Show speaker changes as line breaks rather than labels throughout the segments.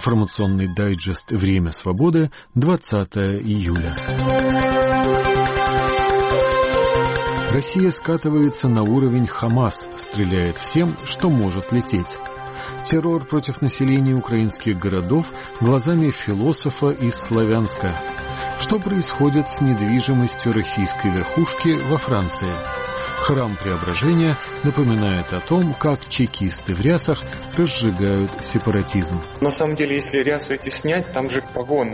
Информационный дайджест «Время свободы», 20 июля. Россия скатывается на уровень ХАМАС, стреляет всем, что может лететь. Террор против населения украинских городов глазами философа из Славянска. Что происходит с недвижимостью российской верхушки во Франции? Храм Преображения напоминает о том, как чекисты в рясах разжигают сепаратизм.
На самом деле, если рясы эти снять, там же погоны.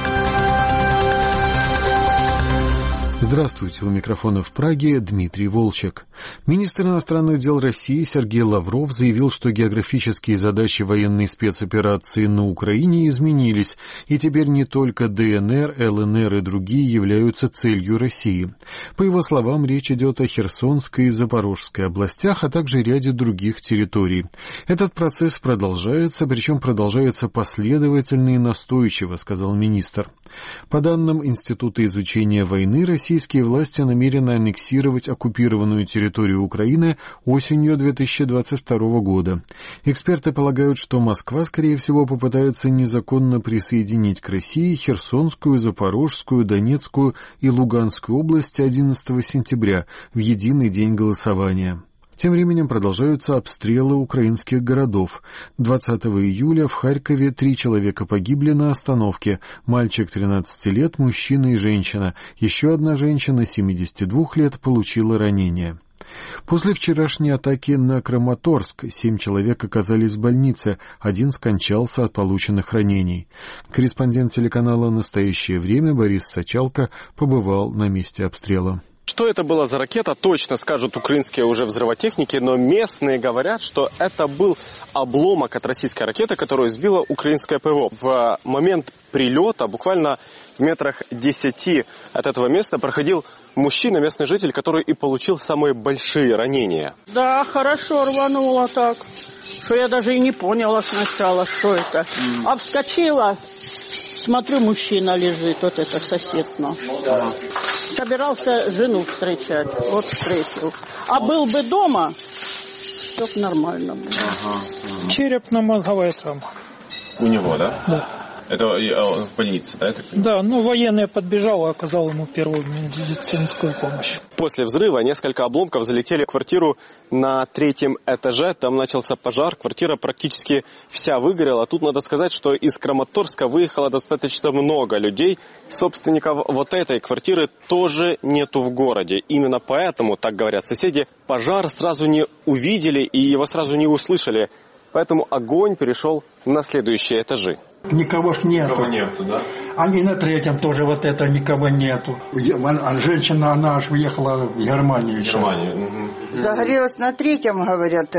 Здравствуйте, у микрофона в Праге Дмитрий Волчек. Министр иностранных дел России Сергей Лавров заявил, что географические задачи военной спецоперации на Украине изменились, и теперь не только ДНР, ЛНР и другие являются целью России. По его словам, речь идет о Херсонской и Запорожской областях, а также ряде других территорий. Этот процесс продолжается, причем продолжается последовательно и настойчиво, сказал министр. По данным Института изучения войны, российские власти намерены аннексировать оккупированную территорию Украины осенью 2022 года. Эксперты полагают, что Москва, скорее всего, попытается незаконно присоединить к России Херсонскую, Запорожскую, Донецкую и Луганскую области 11 сентября в единый день голосования. Тем временем продолжаются обстрелы украинских городов. 20 июля в Харькове 3 человека погибли на остановке. Мальчик 13 лет, мужчина и женщина. Еще одна женщина 72 лет получила ранение. После вчерашней атаки на Краматорск 7 человек оказались в больнице, 1 скончался от полученных ранений. Корреспондент телеканала «Настоящее время» Борис Сачалко побывал на месте обстрела.
Что это была за ракета, точно скажут украинские уже взрывотехники, но местные говорят, что это был обломок от российской ракеты, которую сбила украинское ПВО. В момент прилета, буквально в метрах 10 от этого места, проходил мужчина, местный житель, который и получил самые большие ранения.
Да, хорошо рвануло так, что я даже и не поняла сначала, что это. Обскочила, смотрю, мужчина лежит, вот это сосед наш. Собирался жену встречать, вот встретил. А был бы дома, все нормально было.
Черепно-мозговая травма.
У него, да?
Да.
Это в больнице, да?
Да, военный подбежал и оказал ему первую медицинскую помощь.
После взрыва несколько обломков залетели в квартиру на 3-м этаже. Там начался пожар, квартира практически вся выгорела. Тут надо сказать, что из Краматорска выехало достаточно много людей. Собственников вот этой квартиры тоже нету в городе. Именно поэтому, так говорят соседи, пожар сразу не увидели и его сразу не услышали. Поэтому огонь перешел на следующие этажи.
Никого ж нету.
Никого нету, да?
Они на 3-м тоже вот это никого нету. Женщина, она аж уехала в Германию.
Загорелась на 3-м, говорят,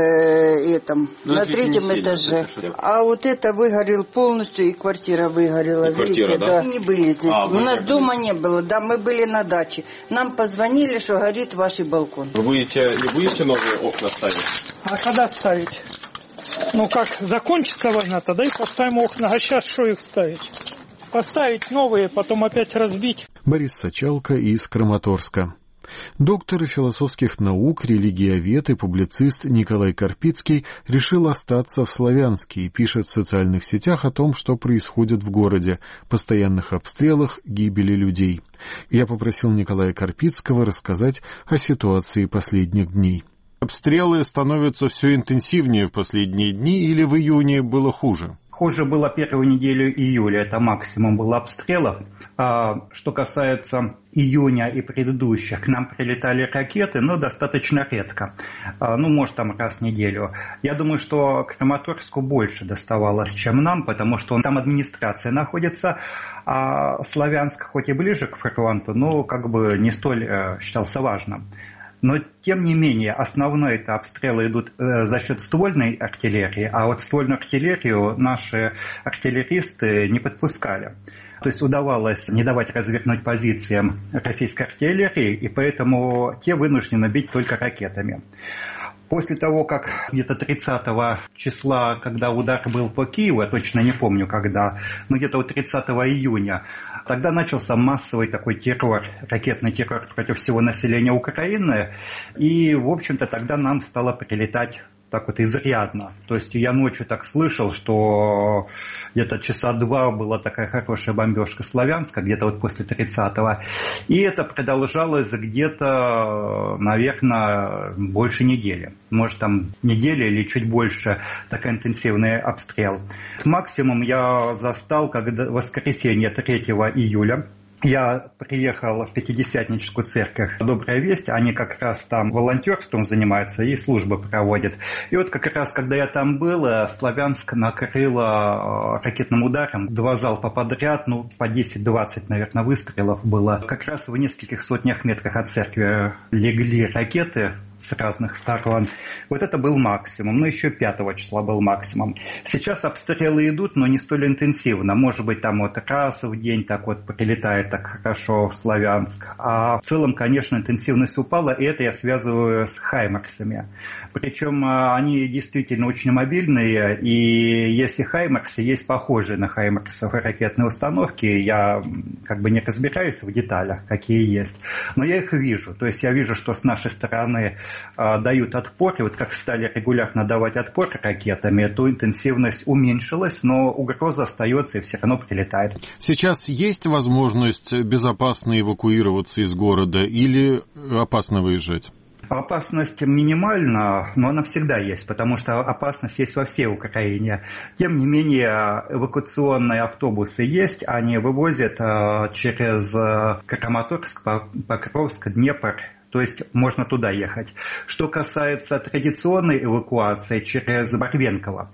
на 3-м этаже. А вот это выгорел полностью, и квартира выгорела.
И квартира,
видите,
да?
Мы не были здесь. У нас дома не было, да, мы были на даче. Нам позвонили, что горит ваш балкон.
Вы не будете новые окна ставить?
А когда ставить? Как закончится война, тогда и поставим окна. А сейчас что их ставить? Поставить новые, потом опять разбить.
Борис Сачалко из Краматорска. Доктор философских наук, религиовед и публицист Николай Карпицкий решил остаться в Славянске и пишет в социальных сетях о том, что происходит в городе, постоянных обстрелах, гибели людей. Я попросил Николая Карпицкого рассказать о ситуации последних дней. Обстрелы становятся все интенсивнее в последние дни, или в июне было хуже?
Хуже было первую неделю июля, это максимум было обстрелов. Что касается июня и предыдущих, к нам прилетали ракеты, но достаточно редко. Может, там раз в неделю. Я думаю, что Краматорску больше доставалось, чем нам, потому что там администрация находится, а Славянск хоть и ближе к фронту, но не столь считался важным. Но, тем не менее, основные обстрелы идут за счет ствольной артиллерии, а вот ствольную артиллерию наши артиллеристы не подпускали. То есть удавалось не давать развернуть позициям российской артиллерии, и поэтому те вынуждены бить только ракетами. После того, как где-то 30 числа, когда удар был по Киеву, я точно не помню когда, но где-то 30 июня, тогда начался массовый такой террор, ракетный террор против всего населения Украины. И, в общем-то, тогда нам стало прилетать так вот изрядно. То есть я ночью так слышал, что где-то часа 2 была такая хорошая бомбежка Славянска, где-то вот после 30-го. И это продолжалось где-то, наверное, больше недели. Может, там неделя или чуть больше такой интенсивный обстрел. Максимум я застал, когда в воскресенье 3 июля. Я приехал в Пятидесятническую церковь «Добрая весть». Они как раз там волонтерством занимаются и службы проводят. И вот как раз, когда я там был, Славянск накрыло ракетным ударом. 2 залпа подряд, по 10-20, наверное, выстрелов было. Как раз в нескольких сотнях метрах от церкви легли ракеты с разных сторон. Вот это был максимум. Еще 5 числа был максимум. Сейчас обстрелы идут, но не столь интенсивно. Может быть, там вот раз в день так вот прилетает так хорошо в Славянск. А в целом, конечно, интенсивность упала, и это я связываю с хаймарсами. Причем они действительно очень мобильные, и если хаймарсы, есть похожие на хаймарсов ракетные установки, я как бы не разбираюсь в деталях, какие есть, но я их вижу. То есть я вижу, что с нашей стороны дают отпор, и вот как стали регулярно давать отпор ракетами, то интенсивность уменьшилась, но угроза остается и все равно прилетает.
Сейчас есть возможность безопасно эвакуироваться из города или опасно выезжать?
Опасность минимальна, но она всегда есть, потому что опасность есть во всей Украине. Тем не менее, эвакуационные автобусы есть, они вывозят через Краматорск, Покровск, Днепр. То есть можно туда ехать. Что касается традиционной эвакуации через Барвенково,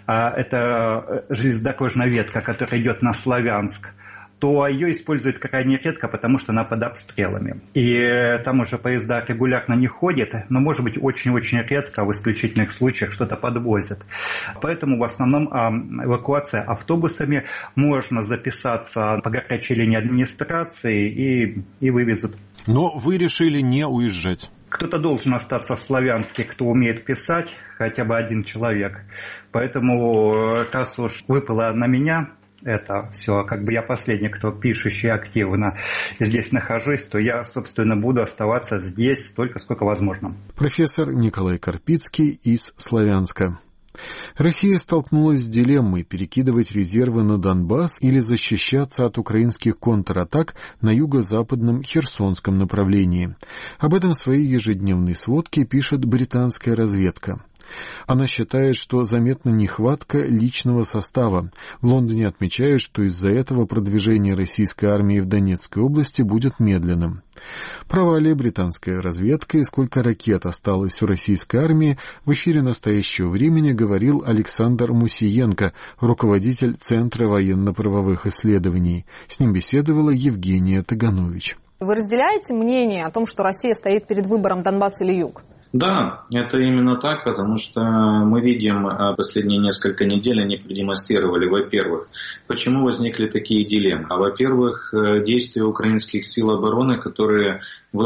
это железнодорожная ветка, которая идет на Славянск, то ее используют крайне редко, потому что она под обстрелами. И там уже поезда регулярно не ходят, но, может быть, очень-очень редко, в исключительных случаях, что-то подвозят. Поэтому в основном эвакуация автобусами, можно записаться по горячей линии администрации и вывезут.
Но вы решили не уезжать?
Кто-то должен остаться в Славянске, кто умеет писать, хотя бы один человек. Поэтому, раз уж выпало на меня это все, как бы я последний, кто пишущий активно здесь нахожусь, то я, собственно, буду оставаться здесь столько, сколько возможно.
Профессор Николай Карпицкий из Славянска. Россия столкнулась с дилеммой: перекидывать резервы на Донбасс или защищаться от украинских контратак на юго-западном Херсонском направлении. Об этом в своей ежедневной сводке пишет британская разведка. Она считает, что заметна нехватка личного состава. В Лондоне отмечают, что из-за этого продвижение российской армии в Донецкой области будет медленным. Права ли британская разведка и сколько ракет осталось у российской армии, в эфире «Настоящего времени» говорил Александр Мусиенко, руководитель Центра военно-правовых исследований. С ним беседовала Евгения Таганович.
Вы разделяете мнение о том, что Россия стоит перед выбором Донбасс или юг?
Да, это именно так, потому что мы видим, последние несколько недель они продемонстрировали, во-первых, почему возникли такие дилеммы. Во-первых, действия украинских сил обороны, которые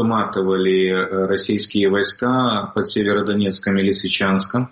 выматывали российские войска под Северодонецком и Лисичанском,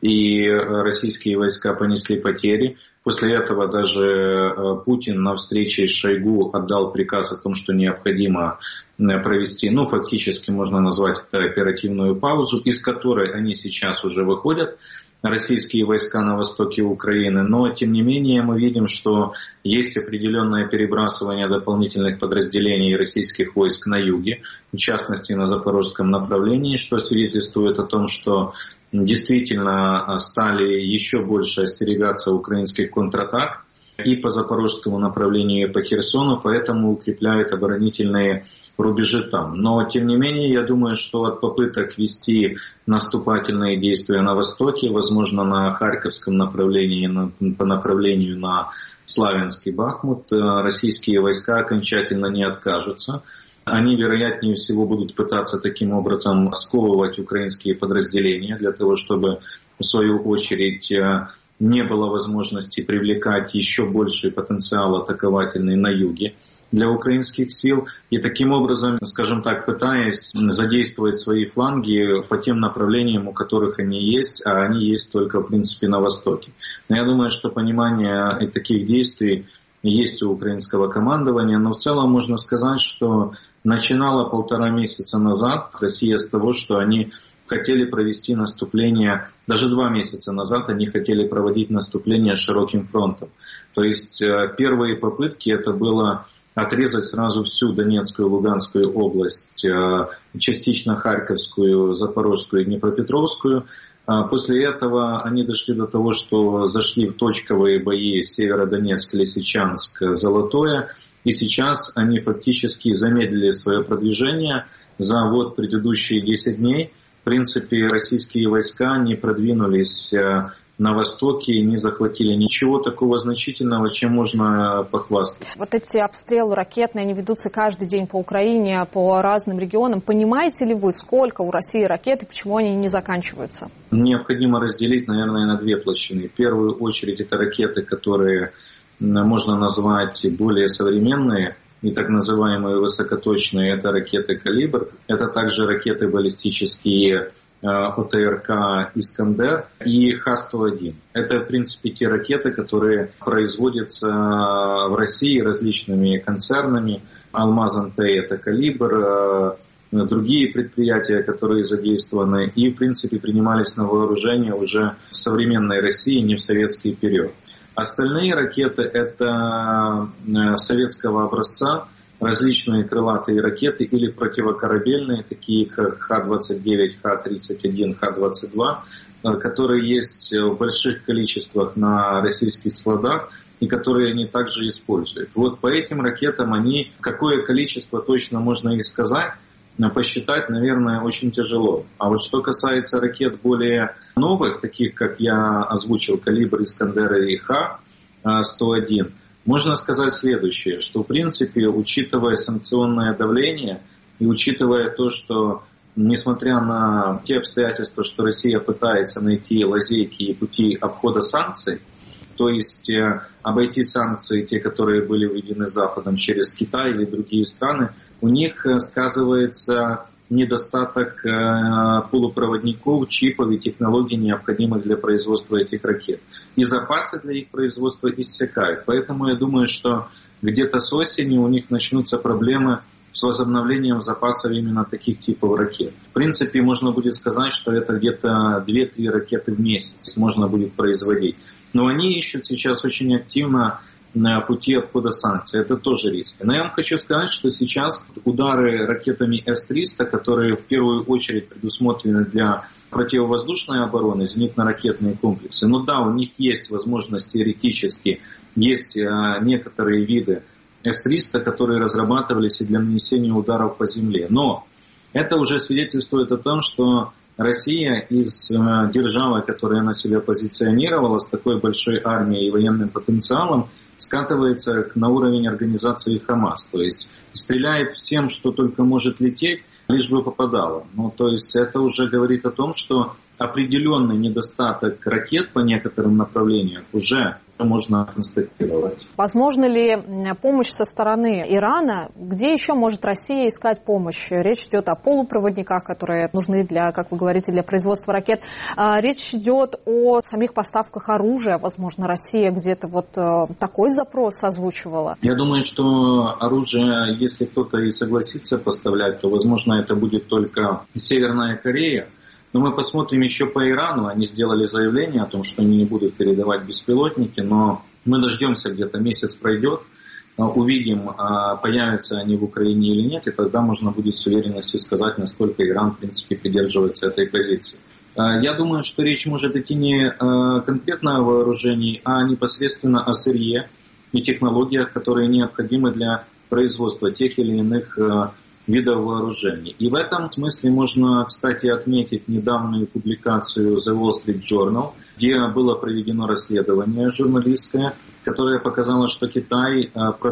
и российские войска понесли потери. После этого даже Путин на встрече с Шойгу отдал приказ о том, что необходимо провести, фактически можно назвать это оперативную паузу, из которой они сейчас уже выходят, российские войска на востоке Украины. Но, тем не менее, мы видим, что есть определенное перебрасывание дополнительных подразделений российских войск на юге, в частности на запорожском направлении, что свидетельствует о том, что действительно стали еще больше остерегаться украинских контратак и по запорожскому направлению, и по Херсону, поэтому укрепляют оборонительные рубежи там. Но, тем не менее, я думаю, что от попыток вести наступательные действия на востоке, возможно, на Харьковском направлении, по направлению на Славянск и Бахмут, российские войска окончательно не откажутся. Они, вероятнее всего, будут пытаться таким образом сковывать украинские подразделения для того, чтобы, в свою очередь, не было возможности привлекать еще больший потенциал атаковательный на юге для украинских сил. И таким образом, скажем так, пытаясь задействовать свои фланги по тем направлениям, у которых они есть, а они есть только, в принципе, на востоке. Но я думаю, что понимание таких действий есть у украинского командования, но в целом можно сказать, что начинала 1,5 месяца назад Россия с того, что они хотели провести наступление, даже 2 месяца назад они хотели проводить наступление широким фронтом. То есть первые попытки это было отрезать сразу всю Донецкую и Луганскую область, частично Харьковскую, Запорожскую и Днепропетровскую. После этого они дошли до того, что зашли в точковые бои Северодонецк, Лисичанск, Золотое. И сейчас они фактически замедлили свое продвижение за предыдущие 10 дней. В принципе, российские войска не продвинулись на востоке и не захватили ничего такого значительного, чем можно похвастаться.
Вот эти обстрелы ракетные, они ведутся каждый день по Украине, по разным регионам. Понимаете ли вы, сколько у России ракет и почему они не заканчиваются?
Необходимо разделить, наверное, на 2 площины. В первую очередь это ракеты, которые можно назвать более современные и так называемые высокоточные. Это ракеты «Калибр», это также ракеты баллистические ОТРК «Искандер» и Х-101. Это, в принципе, те ракеты, которые производятся в России различными концернами. «Алмаз-Антей» — это «Калибр», другие предприятия, которые задействованы и, в принципе, принимались на вооружение уже в современной России, не в советский период. Остальные ракеты — это советского образца, различные крылатые ракеты или противокорабельные, такие как Х-29, Х-31, Х-22, которые есть в больших количествах на российских складах и которые они также используют. По этим ракетам какое количество точно можно их сказать, посчитать, наверное, очень тяжело. А что касается ракет более новых, таких как я озвучил, «Калибр», «Искандер» и Х-101, можно сказать следующее, что, в принципе, учитывая санкционное давление и учитывая то, что, несмотря на те обстоятельства, что Россия пытается найти лазейки и пути обхода санкций, то есть обойти санкции, те, которые были введены Западом через Китай или другие страны, у них сказывается недостаток полупроводников, чипов и технологий, необходимых для производства этих ракет. И запасы для их производства иссякают. Поэтому я думаю, что где-то с осени у них начнутся проблемы с возобновлением запасов именно таких типов ракет. В принципе, можно будет сказать, что это где-то 2-3 ракеты в месяц можно будет производить. Но они ищут сейчас очень активно на пути обхода санкций. Это тоже риск. Но я вам хочу сказать, что сейчас удары ракетами С-300, которые в первую очередь предусмотрены для противовоздушной обороны, зенитно-ракетные комплексы, у них есть возможность теоретически, есть некоторые виды С-300, которые разрабатывались и для нанесения ударов по земле. Но это уже свидетельствует о том, что Россия из державы, которая на себя позиционировала с такой большой армией и военным потенциалом, скатывается на уровень организации ХАМАС. То есть стреляет всем, что только может лететь, лишь бы попадало. То есть это уже говорит о том, что определенный недостаток ракет по некоторым направлениям уже можно констатировать.
Возможно ли помощь со стороны Ирана? Где еще может Россия искать помощь? Речь идет о полупроводниках, которые нужны для, как вы говорите, для производства ракет. Речь идет о самих поставках оружия. Возможно, Россия где-то такой запрос озвучивала.
Я думаю, что оружие, если кто-то и согласится поставлять, то, возможно, это будет только Северная Корея. Но мы посмотрим еще по Ирану. Они сделали заявление о том, что они не будут передавать беспилотники, но мы дождемся, где-то месяц пройдет, увидим, появятся они в Украине или нет, и тогда можно будет с уверенностью сказать, насколько Иран, в принципе, придерживается этой позиции. Я думаю, что речь может идти не конкретно о вооружении, а непосредственно о сырье и технологиях, которые необходимы для производства тех или иных видов вооружений. И в этом смысле можно, кстати, отметить недавнюю публикацию The Wall Street Journal, где было проведено расследование журналистское, которое показало, что Китай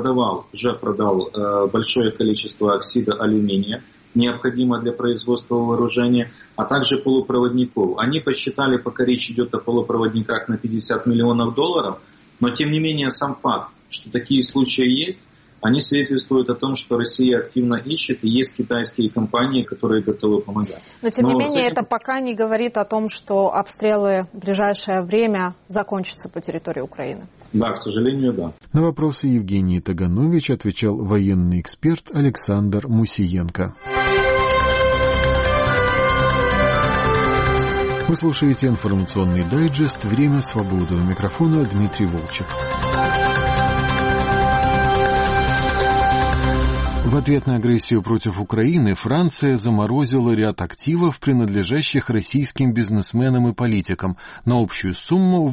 уже продал большое количество оксида алюминия, необходимо для производства вооружения, а также полупроводников. Они посчитали, пока речь идет о полупроводниках, на $50 миллионов, но тем не менее сам факт, что такие случаи есть, они свидетельствуют о том, что Россия активно ищет, и есть китайские компании, которые готовы помогать.
Но тем не менее, это пока не говорит о том, что обстрелы в ближайшее время закончатся по территории Украины.
Да, к сожалению, да.
На вопросы Евгений Таганович отвечал военный эксперт Александр Мусиенко. Вы слушаете информационный дайджест «Время свободы». У микрофона Дмитрий Волчек. В ответ на агрессию против Украины Франция заморозила ряд активов, принадлежащих российским бизнесменам и политикам, на общую сумму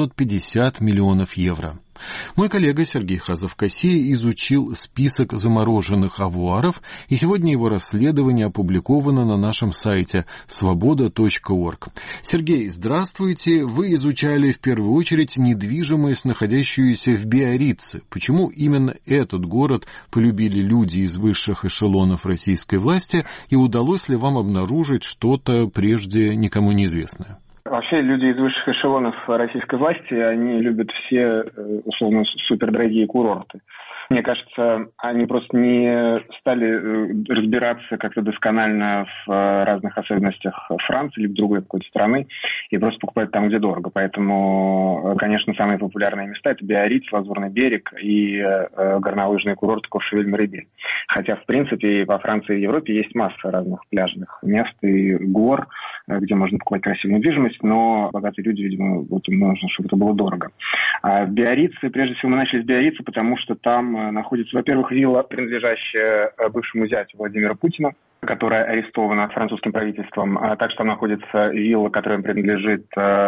850 миллионов евро. Мой коллега Сергей Хазов-Кассия изучил список замороженных авуаров, и сегодня его расследование опубликовано на нашем сайте svoboda.org. Сергей, здравствуйте. Вы изучали в первую очередь недвижимость, находящуюся в Биаррице. Почему именно этот город полюбили люди из высших эшелонов российской власти, и удалось ли вам обнаружить что-то прежде никому неизвестное?
Вообще люди из высших эшелонов российской власти, они любят все, условно, супердорогие курорты. Мне кажется, они просто не стали разбираться как-то досконально в разных особенностях Франции или другой какой-то страны и просто покупают там, где дорого. Поэтому, конечно, самые популярные места – это Биарриц, Лазурный берег и горнолыжные курорты Куршевель-Марибель. Хотя, в принципе, во Франции и Европе есть масса разных пляжных мест и гор, где можно покупать красивую недвижимость, но богатые люди, видимо, вот им нужно, чтобы это было дорого. А в Биаррице, прежде всего, мы начали с Биаррица, потому что там находится, во-первых, вилла, принадлежащая бывшему зятю Владимира Путина, которая арестована французским правительством. Также там находится вилла, которая принадлежит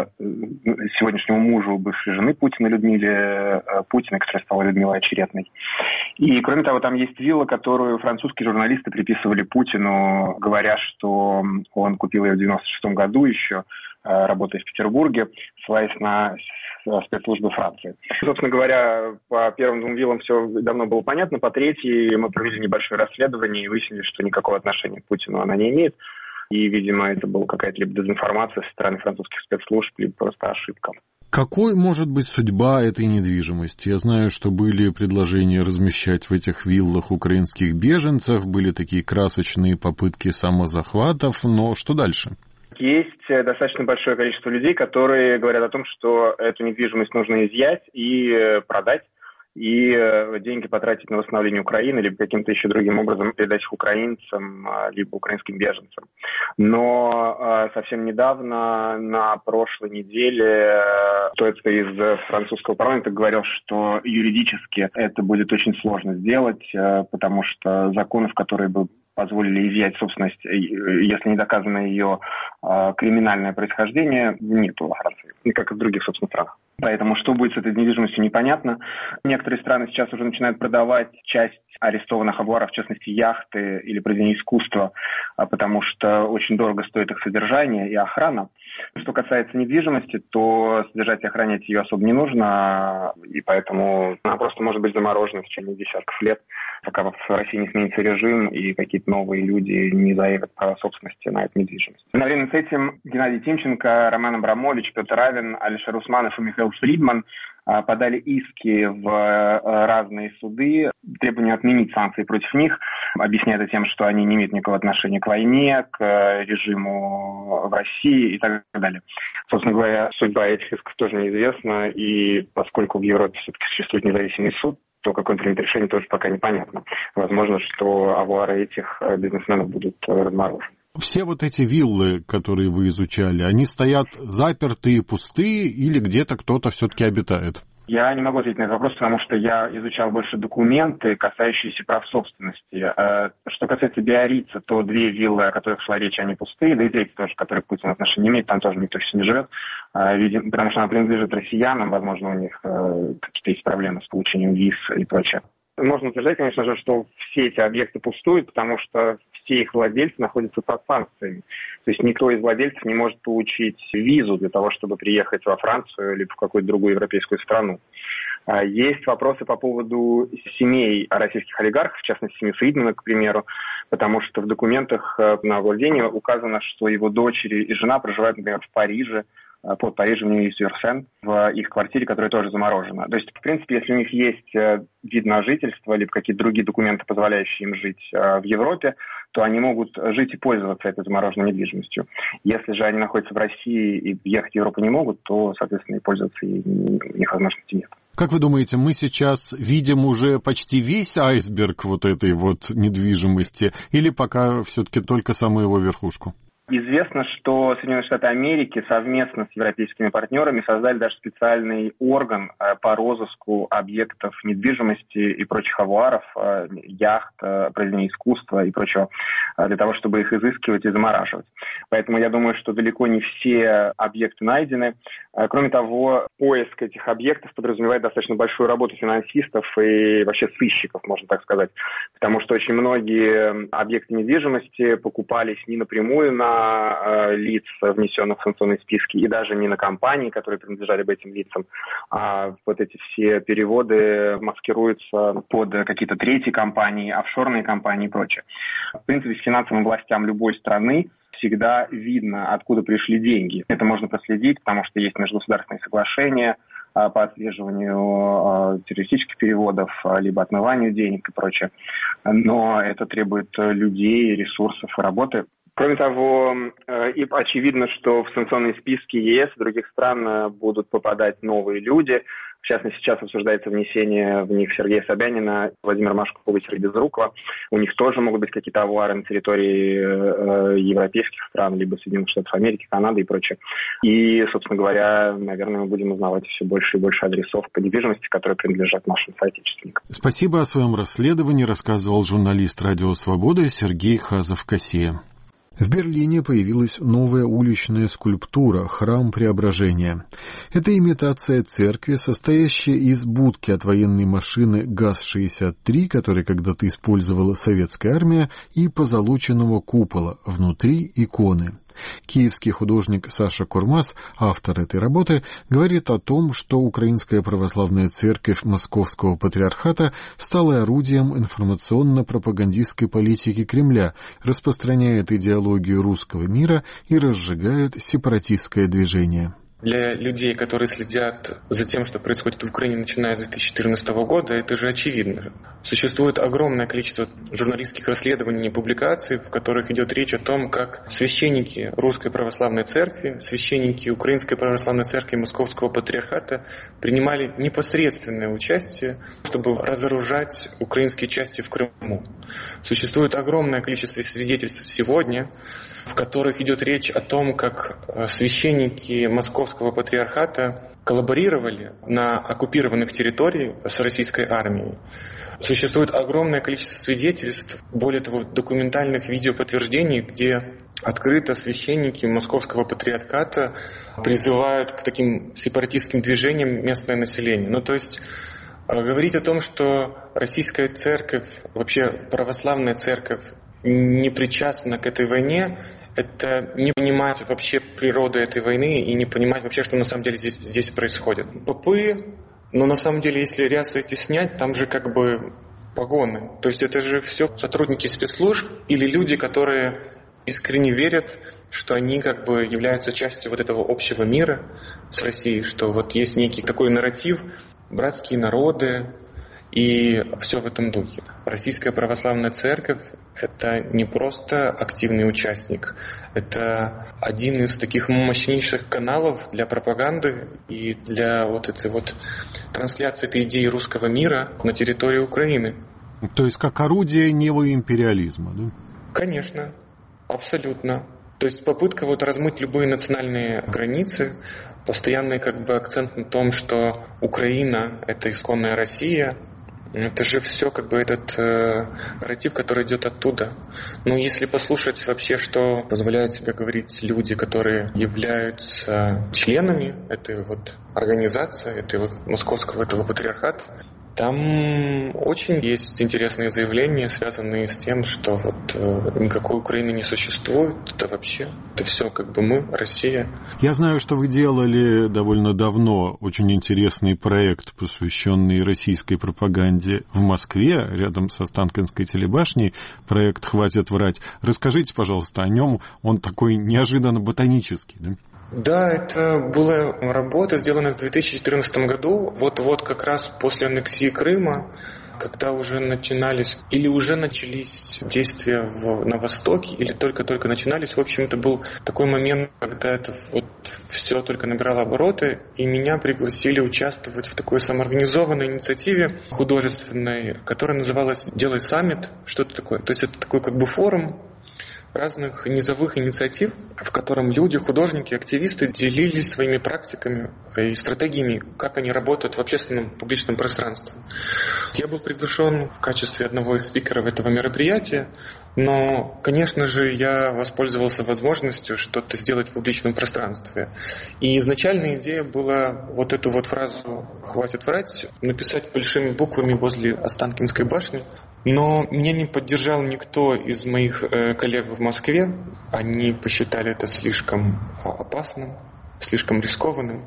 сегодняшнему мужу бывшей жены Путина, Людмиле Путиной, которая стала Людмилой Очеретной. И, кроме того, там есть вилла, которую французские журналисты приписывали Путину, говоря, что он купил ее в 1996 году еще, работая в Петербурге, ссылаясь на спецслужбы Франции. Собственно говоря, по первым двум виллам все давно было понятно, по третьей мы провели небольшое расследование и выяснили, что никакого отношения к Путину она не имеет. И, видимо, это была какая-то либо дезинформация со стороны французских спецслужб, либо просто ошибка.
Какой может быть судьба этой недвижимости? Я знаю, что были предложения размещать в этих виллах украинских беженцев, были такие красочные попытки самозахватов, но что дальше?
Есть достаточно большое количество людей, которые говорят о том, что эту недвижимость нужно изъять и продать, и деньги потратить на восстановление Украины, либо каким-то еще другим образом передать их украинцам, либо украинским беженцам. Но совсем недавно, на прошлой неделе, кто-то из французского парламента говорил, что юридически это будет очень сложно сделать, потому что законов, которые бы позволили изъять собственность, если не доказано ее криминальное происхождение, нету во Франции, как и в других, собственно, странах. Поэтому что будет с этой недвижимостью, непонятно. Некоторые страны сейчас уже начинают продавать часть арестованных авуаров, в частности, яхты или произведения искусства, потому что очень дорого стоит их содержание и охрана. Что касается недвижимости, то содержать и охранять ее особо не нужно, и поэтому она просто может быть заморожена в течение десятков лет, пока в России не сменится режим и какие-то новые люди не заявят право собственности на эту недвижимость. Одновременно с этим Геннадий Тимченко, Роман Абрамович, Петр Равин, Алишер Усманов и Михаил Фридман подали иски в разные суды, требования отменить санкции против них, объясняя это тем, что они не имеют никакого отношения к войне, к режиму в России и так далее. Собственно говоря, судьба этих исков тоже неизвестна, и поскольку в Европе все-таки существует независимый суд, то какое он примет решение, тоже пока непонятно. Возможно, что авуары этих бизнесменов будут разморожены.
Все вот эти виллы, которые вы изучали, они стоят запертые, пустые или где-то кто-то все-таки обитает?
Я не могу ответить на этот вопрос, потому что я изучал больше документы, касающиеся прав собственности. Что касается Биаррица, то две виллы, о которых шла речь, они пустые, да и третья тоже, которая к Путину отношения не имеет, там тоже никто не живет, потому что она принадлежит россиянам, возможно, у них какие-то есть проблемы с получением виз и прочее. Можно утверждать, конечно же, что все эти объекты пустуют, потому что все их владельцы находятся под санкциями. То есть никто из владельцев не может получить визу для того, чтобы приехать во Францию или в какую-то другую европейскую страну. Есть вопросы по поводу семей российских олигархов, в частности, семьи Фридмана, к примеру, потому что в документах на владение указано, что его дочери и жена проживают, например, в Париже, под Парижем у них есть Вюрсен, в их квартире, которая тоже заморожена. То есть, в принципе, если у них есть вид на жительство, либо какие-то другие документы, позволяющие им жить в Европе, то они могут жить и пользоваться этой замороженной недвижимостью. Если же они находятся в России и ехать в Европу не могут, то, соответственно, и пользоваться у них возможности нет.
Как вы думаете, мы сейчас видим уже почти весь айсберг вот этой вот недвижимости или пока все-таки только саму его верхушку?
Известно, что Соединенные Штаты Америки совместно с европейскими партнерами создали даже специальный орган по розыску объектов недвижимости и прочих авуаров, яхт, произведений искусства и прочего, для того, чтобы их изыскивать и замораживать. Поэтому я думаю, что далеко не все объекты найдены. Кроме того, поиск этих объектов подразумевает достаточно большую работу финансистов и вообще сыщиков, можно так сказать. Потому что очень многие объекты недвижимости покупались не напрямую на лиц, внесенных в санкционные списки, и даже не на компании, которые принадлежали бы этим лицам. А вот эти все переводы маскируются под какие-то третьи компании, офшорные компании и прочее. В принципе, финансовым властям любой страны всегда видно, откуда пришли деньги. Это можно проследить, потому что есть межгосударственные соглашения по отслеживанию террористических переводов, либо отмыванию денег и прочее. Но это требует людей, ресурсов и работы. Кроме того, и очевидно, что в санкционные списки ЕС и других стран будут попадать новые люди. В частности, сейчас обсуждается внесение в них Сергея Собянина, Владимира Машкова и Сергея Безрукова. У них тоже могут быть какие-то авуары на территории европейских стран, либо Соединенных Штатов Америки, Канады и прочее. И, собственно говоря, наверное, мы будем узнавать все больше и больше адресов по недвижимости, которые принадлежат нашим соотечественникам.
Спасибо. О своем расследовании рассказывал журналист «Радио Свобода» Сергей Хазов-Кассия. В Берлине появилась новая уличная скульптура «Храм Преображения». Это имитация церкви, состоящая из будки от военной машины ГАЗ-63, который когда-то использовала советская армия, и позолоченного купола, внутри иконы. Киевский художник Саша Курмас, автор этой работы, говорит о том, что Украинская православная церковь Московского патриархата стала орудием информационно-пропагандистской политики Кремля, распространяет идеологию русского мира и разжигает сепаратистское движение.
Для людей, которые следят за тем, что происходит в Украине, начиная с 2014 года, это же очевидно. Существует огромное количество журналистских расследований и публикаций, в которых идет речь о том, как священники Русской Православной Церкви, священники Украинской Православной Церкви Московского Патриархата принимали непосредственное участие, чтобы разоружать украинские части в Крыму. Существует огромное количество свидетельств сегодня, в которых идет речь о том, как священники Московского Патриархата коллаборировали на оккупированных территориях с российской армией. Существует огромное количество свидетельств, более того, документальных видеоподтверждений, где открыто священники Московского Патриархата призывают к таким сепаратистским движениям местное население. То есть говорить о том, что российская церковь, вообще православная церковь, не причастна к этой войне, это не понимать вообще природу этой войны и не понимать вообще, что на самом деле здесь происходит. Попы, но на самом деле, если рясы эти снять, там же как бы погоны. То есть это же все сотрудники спецслужб или люди, которые искренне верят, что они как бы являются частью вот этого общего мира с Россией, что вот есть некий такой нарратив, братские народы, и все в этом духе. Российская Православная Церковь – это не просто активный участник, это один из таких мощнейших каналов для пропаганды и для вот этой вот трансляции этой идеи русского мира на территории Украины.
То есть как орудие неоимпериализма, да?
Конечно, абсолютно. То есть попытка вот размыть любые национальные границы, постоянный как бы акцент на том, что Украина – это исконная Россия. Это же все как бы этот нарратив, который идет оттуда. Но если послушать вообще, что позволяют себе говорить люди, которые являются членами этой вот организации, этой вот московского этого патриархата, там очень есть интересные заявления, связанные с тем, что вот никакой Украины не существует. Это вообще, это все как бы мы, Россия.
Я знаю, что вы делали довольно давно очень интересный проект, посвященный российской пропаганде в Москве, рядом со Останкинской телебашней. Проект «Хватит врать». Расскажите, пожалуйста, о нем. Он такой неожиданно ботанический, да?
Да, это была работа, сделанная в 2014 году, вот как раз после аннексии Крыма, когда уже начинались действия на Востоке, или только-только начинались. В общем, это был такой момент, когда это вот все только набирало обороты, и меня пригласили участвовать в такой самоорганизованной инициативе художественной, которая называлась «Делай саммит», что-то такое. То есть это такой как бы форум, разных низовых инициатив, в котором люди, художники, активисты делились своими практиками и стратегиями, как они работают в общественном публичном пространстве. Я был приглашен в качестве одного из спикеров этого мероприятия, но, конечно же, я воспользовался возможностью что-то сделать в публичном пространстве. И изначальная идея была вот эту вот фразу «хватит врать» написать большими буквами возле Останкинской башни. Но меня не поддержал никто из моих коллег в Москве. Они посчитали это слишком опасным, слишком рискованным.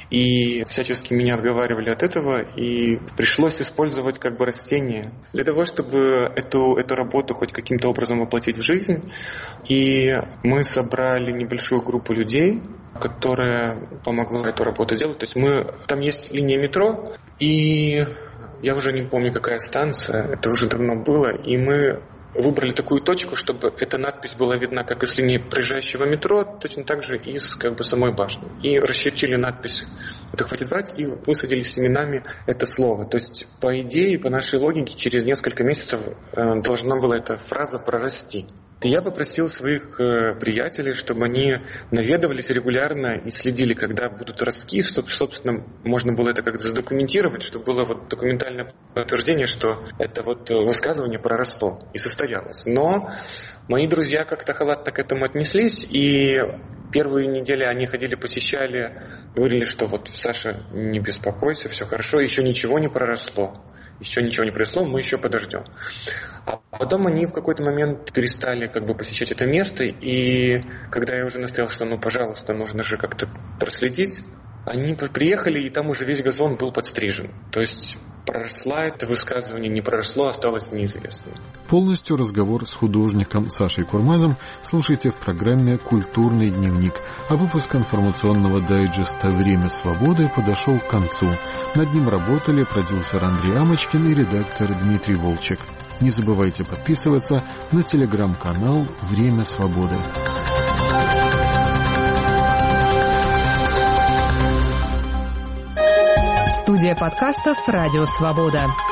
И всячески меня отговаривали от этого, и пришлось использовать как бы растение для того, чтобы эту работу хоть каким-то образом воплотить в жизнь. И мы собрали небольшую группу людей, которая помогла эту работу делать. То есть там есть линия метро, и я уже не помню, какая станция, это уже давно было, и мы выбрали такую точку, чтобы эта надпись была видна как из линии проезжающего метро, точно так же и из самой башни. И расчертили надпись «Это хватит врать» и высадили семенами это слово. То есть, по идее, по нашей логике, через несколько месяцев должна была эта фраза прорасти. И я попросил своих приятелей, чтобы они наведывались регулярно и следили, когда будут ростки, чтобы, собственно, можно было это как-то задокументировать, чтобы было вот документальное подтверждение, что это вот высказывание проросло и состоялось. Но мои друзья как-то халатно к этому отнеслись, и первые недели они ходили, посещали, говорили, что вот, Саша, не беспокойся, все хорошо, еще ничего не проросло. Еще ничего не произошло, мы еще подождем. А потом они в какой-то момент перестали посещать это место, и когда я уже настоял, что пожалуйста, нужно же как-то проследить, они приехали, и там уже весь газон был подстрижен. То есть проросла это высказывание, не проросло, осталось неизвестным.
Полностью разговор с художником Сашей Курмазом слушайте в программе «Культурный дневник», а выпуск информационного дайджеста «Время свободы» подошел к концу. Над ним работали продюсер Андрей Амочкин и редактор Дмитрий Волчек. Не забывайте подписываться на телеграм-канал «Время свободы».
Студия подкастов «Радио Свобода».